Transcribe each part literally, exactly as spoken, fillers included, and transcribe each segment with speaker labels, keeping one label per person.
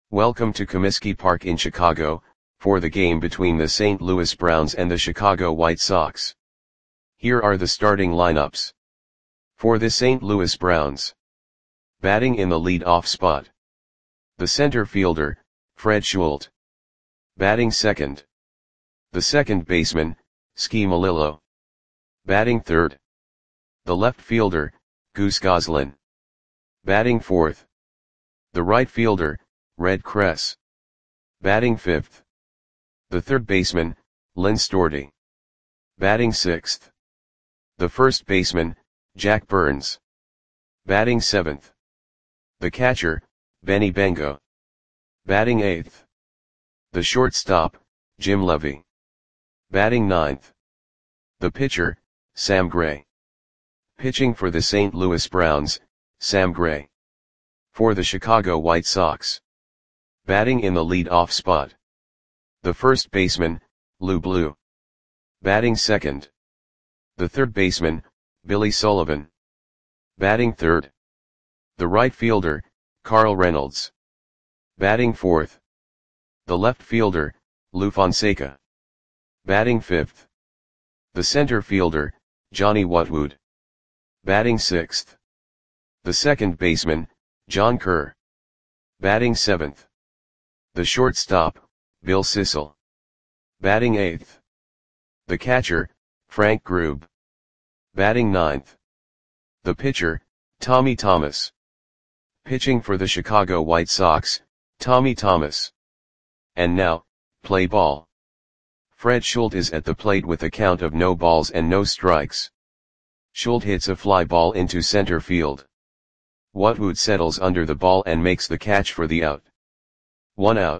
Speaker 1: Welcome to Comiskey Park in Chicago, for the game between the Saint Louis Browns and the Chicago White Sox. Here are the starting lineups. For the Saint Louis Browns. Batting in the lead-off spot. The center fielder, Fred Schuldt. Batting second. The second baseman, Ski Malillo. Batting third. The left fielder, Goose Goslin. Batting fourth. The right fielder, Red Kress. Batting fifth. The third baseman, Lynn Storti. Batting sixth. The first baseman, Jack Burns. Batting seventh. The catcher, Benny Bengo. Batting eighth. The shortstop, Jim Levy. Batting ninth. The pitcher, Sam Gray. Pitching for the Saint Louis Browns, Sam Gray. For the Chicago White Sox. Batting in the lead-off spot. The first baseman, Lou Blue. Batting second. The third baseman, Billy Sullivan. Batting third. The right fielder, Carl Reynolds. Batting fourth. The left fielder, Lou Fonseca. Batting fifth. The center fielder, Johnny Watwood. Batting sixth. The second baseman, John Kerr. Batting seventh. The shortstop, Bill Sissel. Batting eighth. The catcher, Frank Grube. Batting ninth. The pitcher, Tommy Thomas. Pitching for the Chicago White Sox, Tommy Thomas. And now, play ball. Fred Schuldt is at the plate with a count of no balls and no strikes. Schuldt hits a fly ball into center field. Watwood settles under the ball and makes the catch for the out. One out.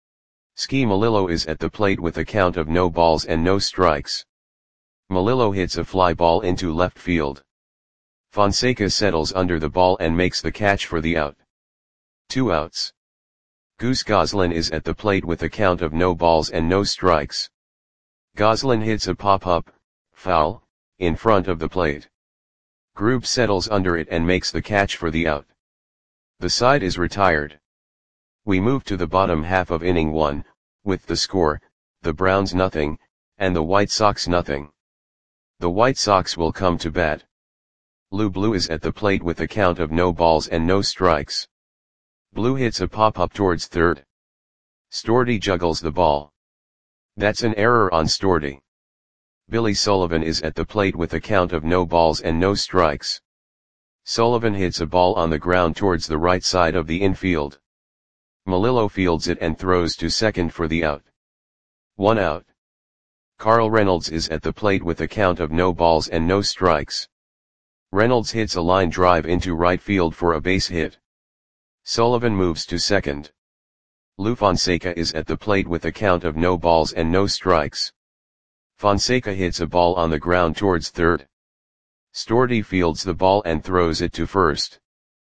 Speaker 1: Ski Malillo is at the plate with a count of no balls and no strikes. Malillo hits a fly ball into left field. Fonseca settles under the ball and makes the catch for the out. Two outs. Goose Goslin is at the plate with a count of no balls and no strikes. Goslin hits a pop-up, foul, in front of the plate. Grube settles under it and makes the catch for the out. The side is retired. We move to the bottom half of inning one, with the score, the Browns nothing, and the White Sox nothing. The White Sox will come to bat. Lou Blue is at the plate with a count of no balls and no strikes. Blue hits a pop-up towards third. Storti juggles the ball. That's an error on Storti. Billy Sullivan is at the plate with a count of no balls and no strikes. Sullivan hits a ball on the ground towards the right side of the infield. Malillo fields it and throws to second for the out. One out. Carl Reynolds is at the plate with a count of no balls and no strikes. Reynolds hits a line drive into right field for a base hit. Sullivan moves to second. Lou Fonseca is at the plate with a count of no balls and no strikes. Fonseca hits a ball on the ground towards third. Storti fields the ball and throws it to first.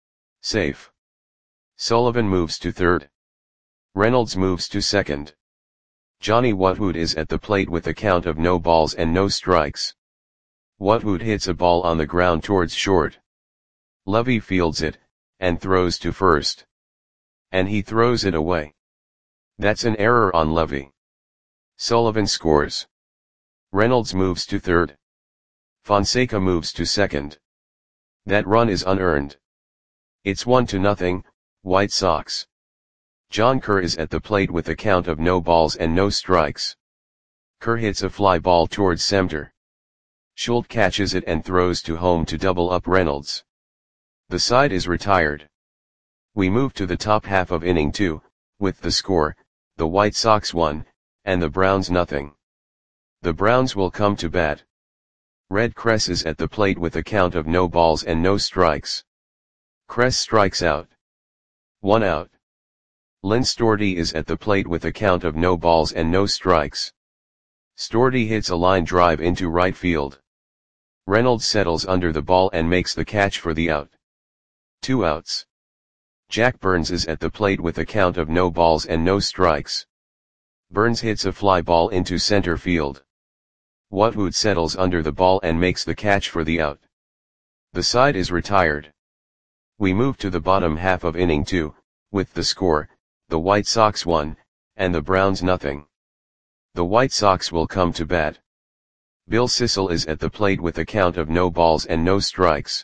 Speaker 1: Safe. Sullivan moves to third. Reynolds moves to second. Johnny Watwood is at the plate with a count of no balls and no strikes. Watwood hits a ball on the ground towards short. Levy fields it, and throws to first. And he throws it away. That's an error on Levy. Sullivan scores. Reynolds moves to third. Fonseca moves to second. That run is unearned. It's one to nothing, White Sox. John Kerr is at the plate with a count of no balls and no strikes. Kerr hits a fly ball towards center. Schuldt catches it and throws to home to double up Reynolds. The side is retired. We move to the top half of inning two, with the score, the White Sox one, and the Browns nothing. The Browns will come to bat. Red Kress is at the plate with a count of no balls and no strikes. Kress strikes out. One out. Lynn Storti is at the plate with a count of no balls and no strikes. Storti hits a line drive into right field. Reynolds settles under the ball and makes the catch for the out. Two outs. Jack Burns is at the plate with a count of no balls and no strikes. Burns hits a fly ball into center field. Watwood settles under the ball and makes the catch for the out. The side is retired. We move to the bottom half of inning two, with the score, the White Sox one, and the Browns nothing. The White Sox will come to bat. Bill Sissel is at the plate with a count of no balls and no strikes.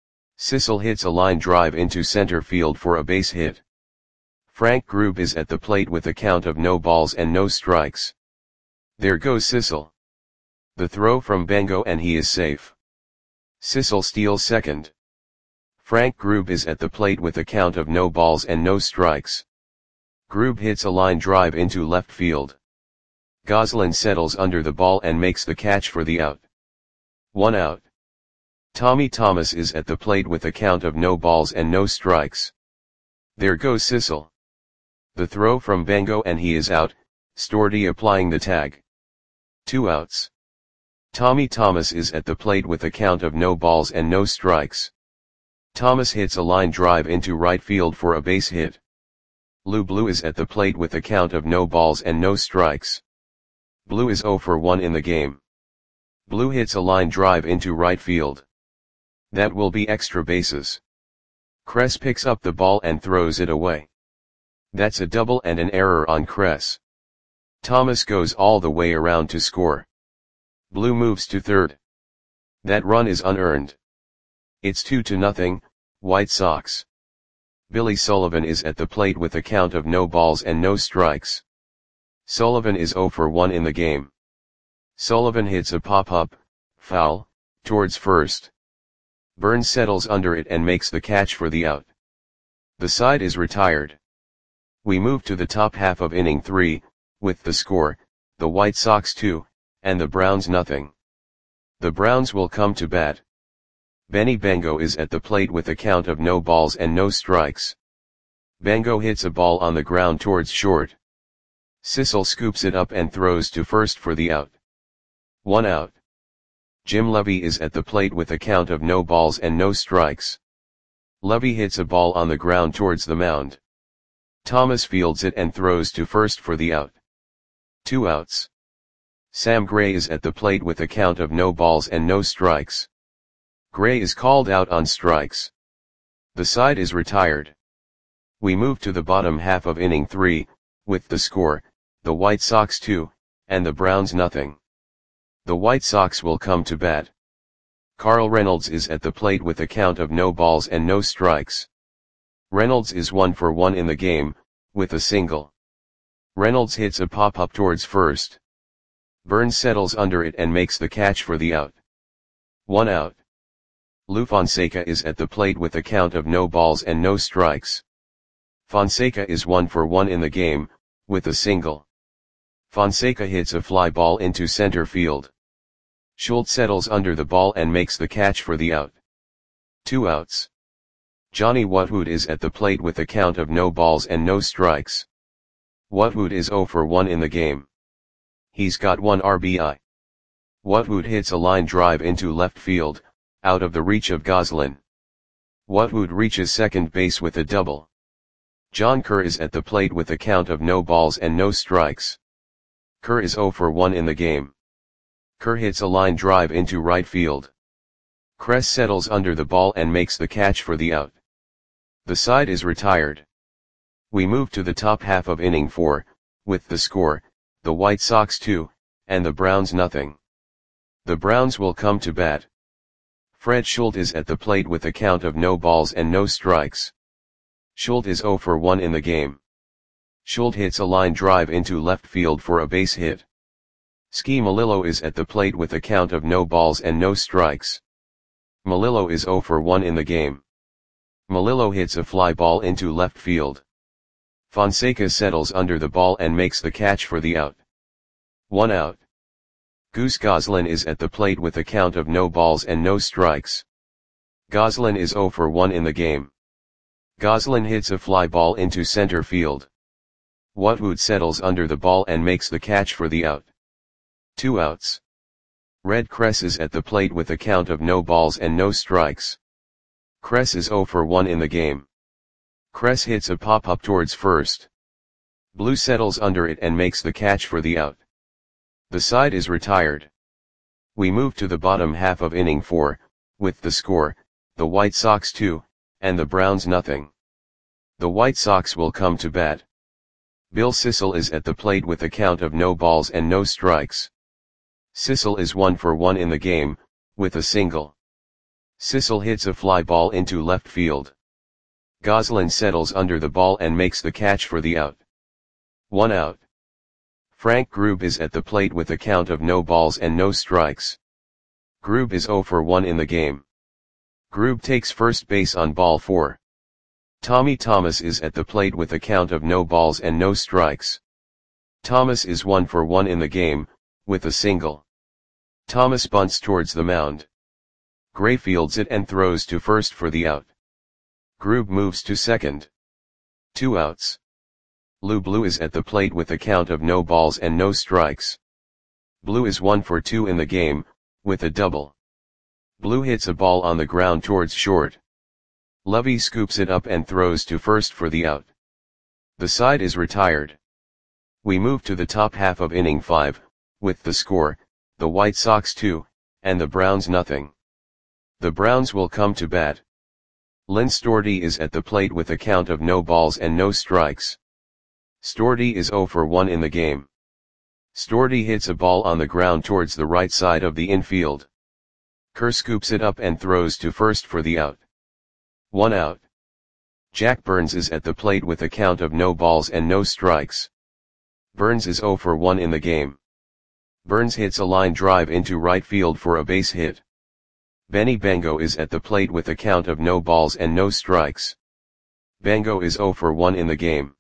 Speaker 1: Sissel hits a line drive into center field for a base hit. Frank Grube is at the plate with a count of no balls and no strikes. There goes Sissel. The throw from Bengo and he is safe. Sissel steals second. Frank Grube is at the plate with a count of no balls and no strikes. Grube hits a line drive into left field. Goslin settles under the ball and makes the catch for the out. One out. Tommy Thomas is at the plate with a count of no balls and no strikes. There goes Sissel. The throw from Bengo and he is out, Stordy applying the tag. Two outs. Tommy Thomas is at the plate with a count of no balls and no strikes. Thomas hits a line drive into right field for a base hit. Lou Blue is at the plate with a count of no balls and no strikes. Blue is oh for one in the game. Blue hits a line drive into right field. That will be extra bases. Kress picks up the ball and throws it away. That's a double and an error on Kress. Thomas goes all the way around to score. Blue moves to third. That run is unearned. It's two to nothing, White Sox. Billy Sullivan is at the plate with a count of no balls and no strikes. Sullivan is oh for one in the game. Sullivan hits a pop-up, foul, towards first. Burns settles under it and makes the catch for the out. The side is retired. We move to the top half of inning three, with the score, the White Sox two, and the Browns nothing. The Browns will come to bat. Benny Bengo is at the plate with a count of no balls and no strikes. Bengo hits a ball on the ground towards short. Sissel scoops it up and throws to first for the out. One out. Jim Levy is at the plate with a count of no balls and no strikes. Levy hits a ball on the ground towards the mound. Thomas fields it and throws to first for the out. Two outs. Sam Gray is at the plate with a count of no balls and no strikes. Gray is called out on strikes. The side is retired. We move to the bottom half of inning three, with the score, the White Sox two, and the Browns nothing. The White Sox will come to bat. Carl Reynolds is at the plate with a count of no balls and no strikes. Reynolds is one for one in the game, with a single. Reynolds hits a pop-up towards first. Burns settles under it and makes the catch for the out. One out. Lou Fonseca is at the plate with a count of no balls and no strikes. Fonseca is one for one in the game, with a single. Fonseca hits a fly ball into center field. Schultz settles under the ball and makes the catch for the out. Two outs. Johnny Whatwood is at the plate with a count of no balls and no strikes. Whatwood is oh for one in the game. He's got one R B I. Whatwood hits a line drive into left field, out of the reach of Goslin. Whatwood reaches second base with a double. John Kerr is at the plate with a count of no balls and no strikes. Kerr is oh for one in the game. Kerr hits a line drive into right field. Kress settles under the ball and makes the catch for the out. The side is retired. We move to the top half of inning four, with the score, the White Sox two, and the Browns nothing. The Browns will come to bat. Fred Schultz is at the plate with a count of no balls and no strikes. Schultz is oh for one in the game. Schultz hits a line drive into left field for a base hit. Ski Melillo is at the plate with a count of no balls and no strikes. Melillo is oh for one in the game. Melillo hits a fly ball into left field. Fonseca settles under the ball and makes the catch for the out. One out. Goose Goslin is at the plate with a count of no balls and no strikes. Goslin is oh for one in the game. Goslin hits a fly ball into center field. Whatwood settles under the ball and makes the catch for the out. Two outs. Red Kress is at the plate with a count of no balls and no strikes. Kress is oh for one in the game. Kress hits a pop-up towards first. Blue settles under it and makes the catch for the out. The side is retired. We move to the bottom half of inning four, with the score, the White Sox two, and the Browns nothing. The White Sox will come to bat. Bill Sissel is at the plate with a count of no balls and no strikes. Sissel is one for one in the game, with a single. Sissel hits a fly ball into left field. Goslin settles under the ball and makes the catch for the out. One out. Frank Grube is at the plate with a count of no balls and no strikes. Grube is zero for one in the game. Grube takes first base on ball four. Tommy Thomas is at the plate with a count of no balls and no strikes. Thomas is one for one in the game, with a single. Thomas bunts towards the mound. Gray fields it and throws to first for the out. Grube moves to second. Two outs. Lou Blue is at the plate with a count of no balls and no strikes. Blue is one for two in the game, with a double. Blue hits a ball on the ground towards short. Lovey scoops it up and throws to first for the out. The side is retired. We move to the top half of inning five, with the score, the White Sox two, and the Browns nothing. The Browns will come to bat. Lynn Storty is at the plate with a count of no balls and no strikes. Storty is zero for one in the game. Storty hits a ball on the ground towards the right side of the infield. Kerr scoops it up and throws to first for the out. One out. Jack Burns is at the plate with a count of no balls and no strikes. Burns is zero for one in the game. Burns hits a line drive into right field for a base hit. Benny Bango is at the plate with a count of no balls and no strikes. Bango is zero for one in the game.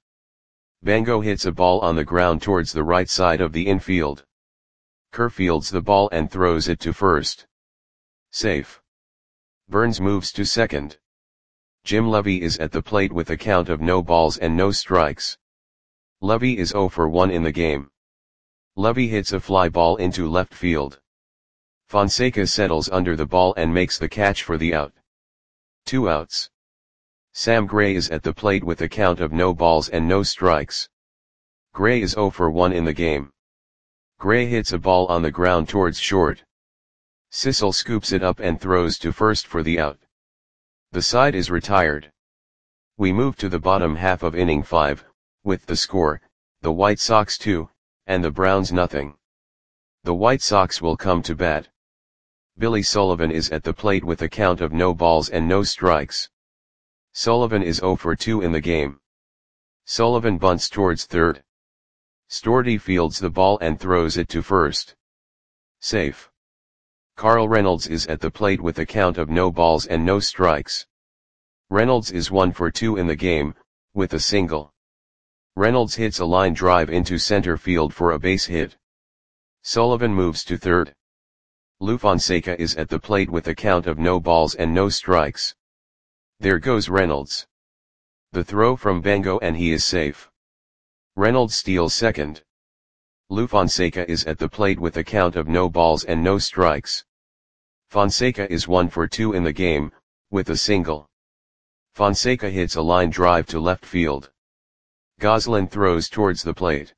Speaker 1: Bango hits a ball on the ground towards the right side of the infield. Kerr fields the ball and throws it to first. Safe. Burns moves to second. Jim Lovey is at the plate with a count of no balls and no strikes. Lovey is zero for one in the game. Lovey hits a fly ball into left field. Fonseca settles under the ball and makes the catch for the out. Two outs. Sam Gray is at the plate with a count of no balls and no strikes. Gray is zero for one in the game. Gray hits a ball on the ground towards short. Sissel scoops it up and throws to first for the out. The side is retired. We move to the bottom half of inning five, with the score, the White Sox two, and the Browns nothing. The White Sox will come to bat. Billy Sullivan is at the plate with a count of no balls and no strikes. Sullivan is zero for two in the game. Sullivan bunts towards third. Storty fields the ball and throws it to first. Safe. Carl Reynolds is at the plate with a count of no balls and no strikes. Reynolds is one for two in the game, with a single. Reynolds hits a line drive into center field for a base hit. Sullivan moves to third. Lou Fonseca is at the plate with a count of no balls and no strikes. There goes Reynolds. The throw from Bango and he is safe. Reynolds steals second. Lou Fonseca is at the plate with a count of no balls and no strikes. Fonseca is one for two in the game, with a single. Fonseca hits a line drive to left field. Goslin throws towards the plate.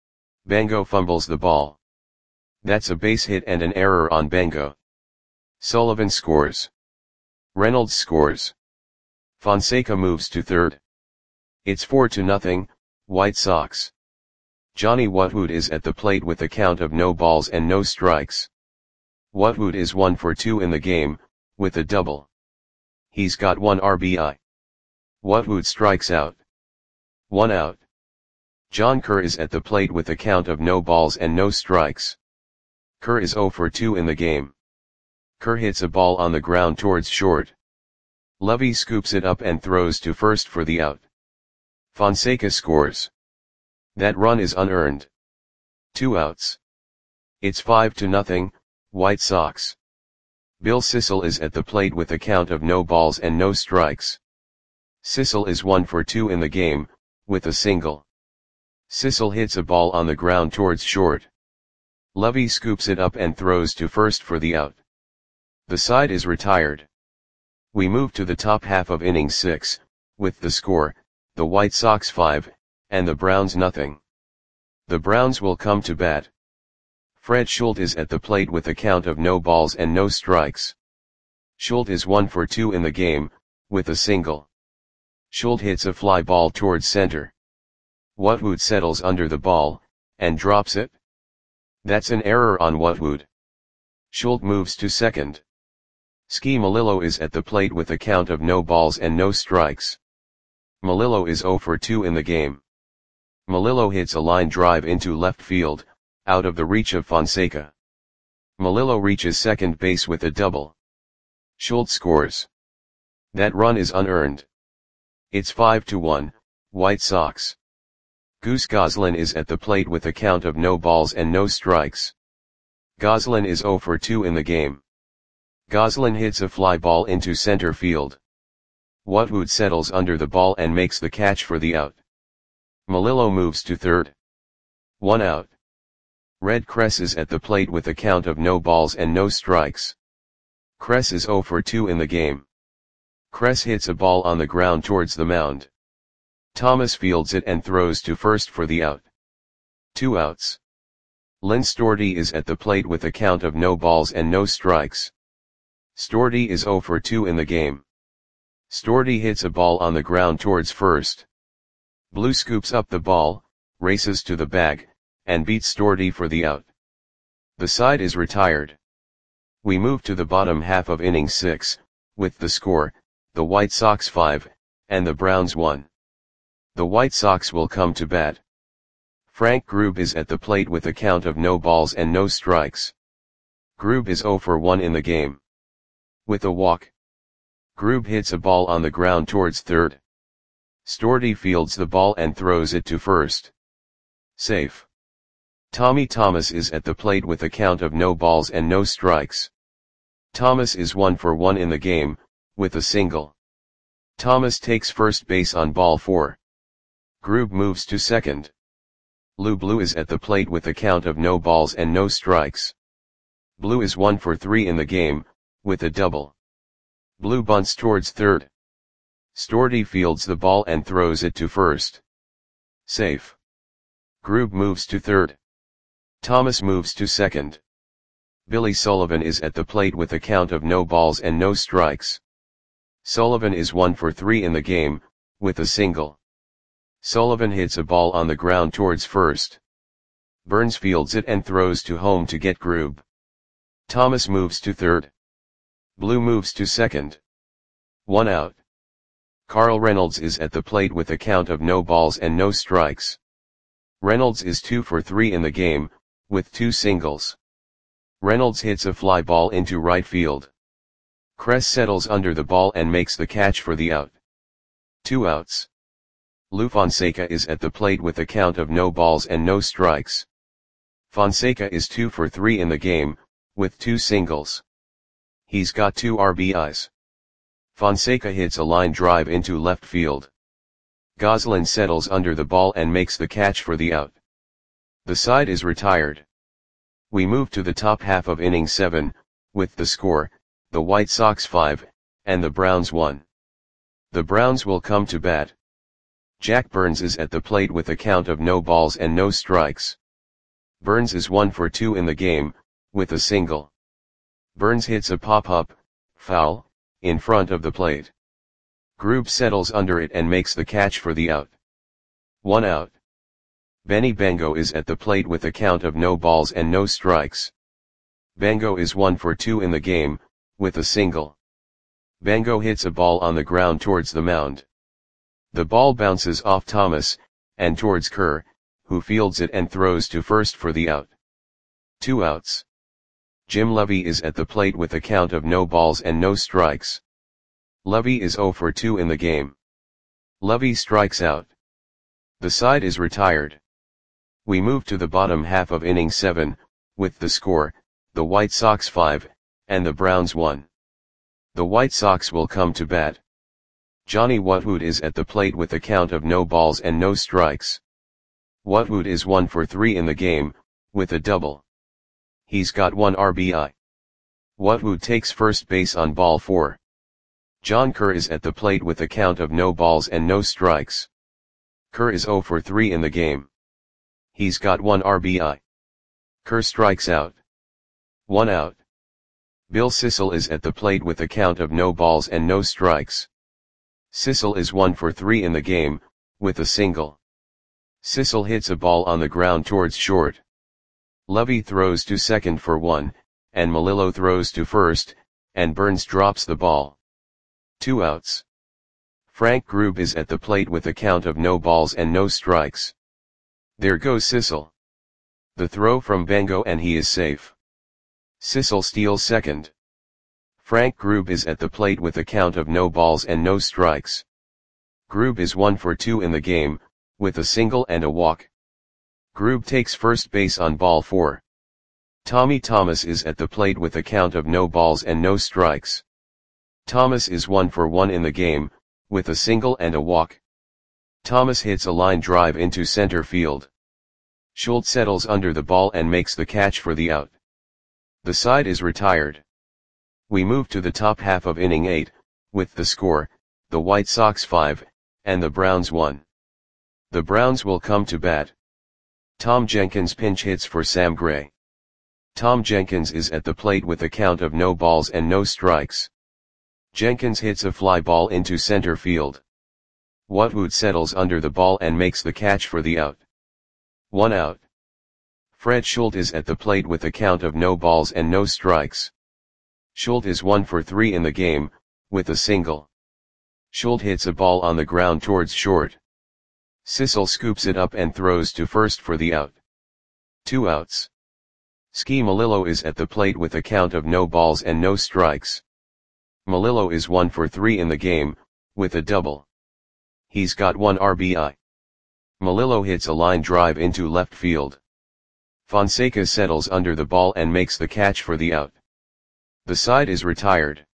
Speaker 1: Bango fumbles the ball. That's a base hit and an error on Bango. Sullivan scores. Reynolds scores. Fonseca moves to third. It's four to nothing, White Sox. Johnny Wutwood is at the plate with a count of no balls and no strikes. Wutwood is one for two in the game, with a double. He's got one R B I. Wutwood strikes out. One out. John Kerr is at the plate with a count of no balls and no strikes. Kerr is zero for two in the game. Kerr hits a ball on the ground towards short. Lovey scoops it up and throws to first for the out. Fonseca scores. That run is unearned. Two outs. It's five to nothing, White Sox. Bill Sissel is at the plate with a count of no balls and no strikes. Sissel is one for two in the game, with a single. Sissel hits a ball on the ground towards short. Lovey scoops it up and throws to first for the out. The side is retired. We move to the top half of inning six, with the score, the White Sox five, and the Browns nothing. The Browns will come to bat. Fred Schultz is at the plate with a count of no balls and no strikes. Schultz is one for two in the game, with a single. Schultz hits a fly ball towards center. Whatwood settles under the ball, and drops it. That's an error on Whatwood. Schultz moves to second. Ski Melillo is at the plate with a count of no balls and no strikes. Melillo is zero for two in the game. Melillo hits a line drive into left field, out of the reach of Fonseca. Melillo reaches second base with a double. Schultz scores. That run is unearned. It's five to one, White Sox. Goose Goslin is at the plate with a count of no balls and no strikes. Goslin is zero for two in the game. Goslin hits a fly ball into center field. Whatwood settles under the ball and makes the catch for the out. Melillo moves to third. One out. Red Kress is at the plate with a count of no balls and no strikes. Kress is zero for two in the game. Kress hits a ball on the ground towards the mound. Thomas fields it and throws to first for the out. Two outs. Lynn Storti is at the plate with a count of no balls and no strikes. Storti is zero for two in the game. Storti hits a ball on the ground towards first. Blue scoops up the ball, races to the bag, and beats Storti for the out. The side is retired. We move to the bottom half of inning six, with the score, the White Sox five, and the Browns one. The White Sox will come to bat. Frank Grube is at the plate with a count of no balls and no strikes. Grube is zero for one in the game. With a walk. Grube hits a ball on the ground towards third. Storti fields the ball and throws it to first. Safe. Tommy Thomas is at the plate with a count of no balls and no strikes. Thomas is one for one in the game, with a single. Thomas takes first base on ball four. Grube moves to second. Lou Blue is at the plate with a count of no balls and no strikes. Blue is one for three in the game, with a double. Blue bunts towards third. Storti fields the ball and throws it to first. Safe. Grube moves to third. Thomas moves to second. Billy Sullivan is at the plate with a count of no balls and no strikes. Sullivan is one for three in the game, with a single. Sullivan hits a ball on the ground towards first. Burns fields it and throws to home to get Grube. Thomas moves to third. Blue moves to second. One out. Carl Reynolds is at the plate with a count of no balls and no strikes. Reynolds is two for three in the game, with two singles. Reynolds hits a fly ball into right field. Kress settles under the ball and makes the catch for the out. Two outs. Lou Fonseca is at the plate with a count of no balls and no strikes. Fonseca is two for three in the game, with two singles. He's got two R B Is. Fonseca hits a line drive into left field. Goslin settles under the ball and makes the catch for the out. The side is retired. We move to the top half of inning seven, with the score, the White Sox five, and the Browns one. The Browns will come to bat. Jack Burns is at the plate with a count of no balls and no strikes. Burns is one for two in the game, with a single. Burns hits a pop-up, foul, in front of the plate. Grube settles under it and makes the catch for the out. One out. Benny Bengo is at the plate with a count of no balls and no strikes. Bengo is one for two in the game, with a single. Bengo hits a ball on the ground towards the mound. The ball bounces off Thomas, and towards Kerr, who fields it and throws to first for the out. Two outs. Jim Levy is at the plate with a count of no balls and no strikes. Levy is zero for two in the game. Levy strikes out. The side is retired. We move to the bottom half of inning seven, with the score, the White Sox five, and the Browns one. The White Sox will come to bat. Johnny Whatwood is at the plate with a count of no balls and no strikes. Whatwood is one for three in the game, with a double. He's got one R B I. Whatwood takes first base on ball four. John Kerr is at the plate with a count of no balls and no strikes. Kerr is zero for three in the game. He's got one R B I. Kerr strikes out. One out. Bill Sissel is at the plate with a count of no balls and no strikes. Sissel is one for three in the game, with a single. Sissel hits a ball on the ground towards short. Lovey throws to second for one, and Melillo throws to first, and Burns drops the ball. Two outs. Frank Grube is at the plate with a count of no balls and no strikes. There goes Sissel. The throw from Bengo and he is safe. Sissel steals second. Frank Grube is at the plate with a count of no balls and no strikes. Grube is one for two in the game, with a single and a walk. Grube takes first base on ball four. Tommy Thomas is at the plate with a count of no balls and no strikes. Thomas is one for one in the game, with a single and a walk. Thomas hits a line drive into center field. Schultz settles under the ball and makes the catch for the out. The side is retired. We move to the top half of inning eight, with the score, the White Sox five, and the Browns one. The Browns will come to bat. Tom Jenkins pinch hits for Sam Gray. Tom Jenkins is at the plate with a count of no balls and no strikes. Jenkins hits a fly ball into center field. Watwood settles under the ball and makes the catch for the out. One out. Fred Schultz is at the plate with a count of no balls and no strikes. Schultz is one for three in the game, with a single. Schultz hits a ball on the ground towards short. Sissel scoops it up and throws to first for the out. Two outs. Ski Melillo is at the plate with a count of no balls and no strikes. Melillo is one for three in the game, with a double. He's got one R B I. Melillo hits a line drive into left field. Fonseca settles under the ball and makes the catch for the out. The side is retired.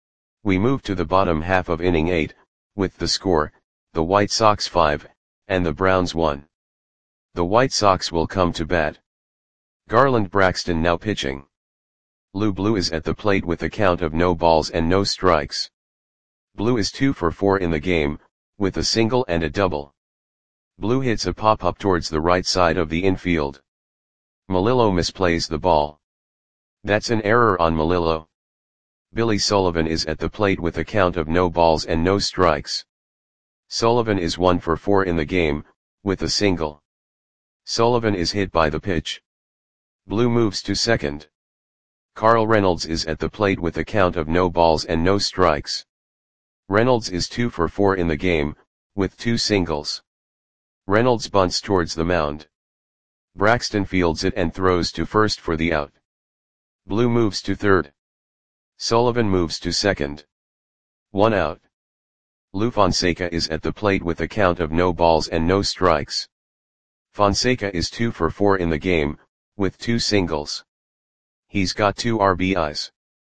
Speaker 1: We move to the bottom half of inning eight, with the score, the White Sox five, and the Browns one. The White Sox will come to bat. Garland Braxton now pitching. Lou Blue is at the plate with a count of no balls and no strikes. Blue is two for four in the game, with a single and a double. Blue hits a pop-up towards the right side of the infield. Melillo misplays the ball. That's an error on Melillo. Billy Sullivan is at the plate with a count of no balls and no strikes. Sullivan is one for four in the game, with a single. Sullivan is hit by the pitch. Blue moves to second. Carl Reynolds is at the plate with a count of no balls and no strikes. Reynolds is two for four in the game, with two singles. Reynolds bunts towards the mound. Braxton fields it and throws to first for the out. Blue moves to third. Sullivan moves to second. One out. Lou Fonseca is at the plate with a count of no balls and no strikes. Fonseca is two for four in the game, with two singles. He's got two R B Is.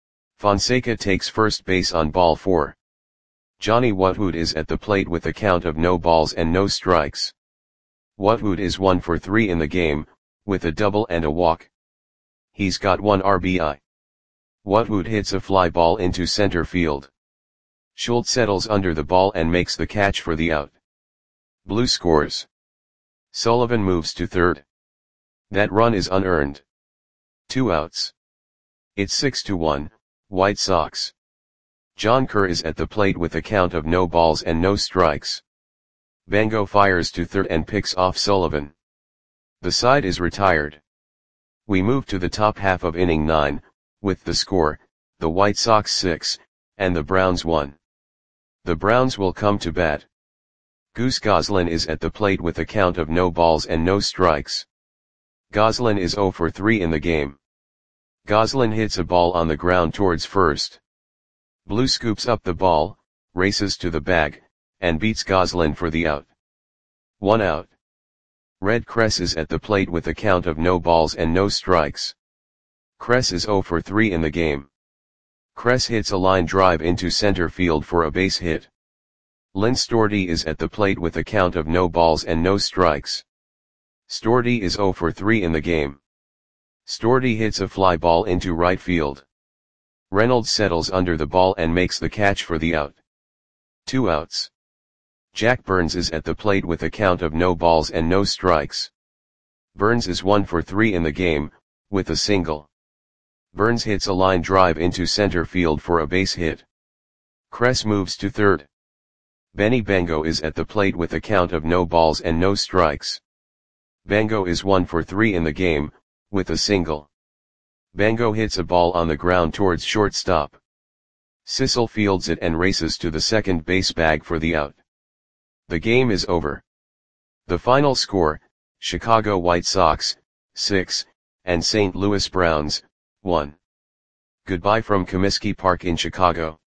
Speaker 1: Fonseca takes first base on ball four. Johnny Watwood is at the plate with a count of no balls and no strikes. Watwood is one for three in the game, with a double and a walk. He's got one R B I. Watwood hits a fly ball into center field. Schultz settles under the ball and makes the catch for the out. Blue scores. Sullivan moves to third. That run is unearned. Two outs. It's six to one, White Sox. John Kerr is at the plate with a count of no balls and no strikes. Bengo fires to third and picks off Sullivan. The side is retired. We move to the top half of inning nine, with the score, the White Sox six, and the Browns one. The Browns will come to bat. Goose Goslin is at the plate with a count of no balls and no strikes. Goslin is zero for three in the game. Goslin hits a ball on the ground towards first. Blue scoops up the ball, races to the bag, and beats Goslin for the out. One out. Red Kress is at the plate with a count of no balls and no strikes. Kress is zero for three in the game. Kress hits a line drive into center field for a base hit. Lynn Storti is at the plate with a count of no balls and no strikes. Storti is zero for three in the game. Storti hits a fly ball into right field. Reynolds settles under the ball and makes the catch for the out. Two outs. Jack Burns is at the plate with a count of no balls and no strikes. Burns is one for three in the game, with a single. Burns hits a line drive into center field for a base hit. Kress moves to third. Benny Bengo is at the plate with a count of no balls and no strikes. Bango is one for three in the game, with a single. Bango hits a ball on the ground towards shortstop. Sissel fields it and races to the second base bag for the out. The game is over. The final score, Chicago White Sox, six, and Saint Louis Browns, one. Goodbye from Comiskey Park in Chicago.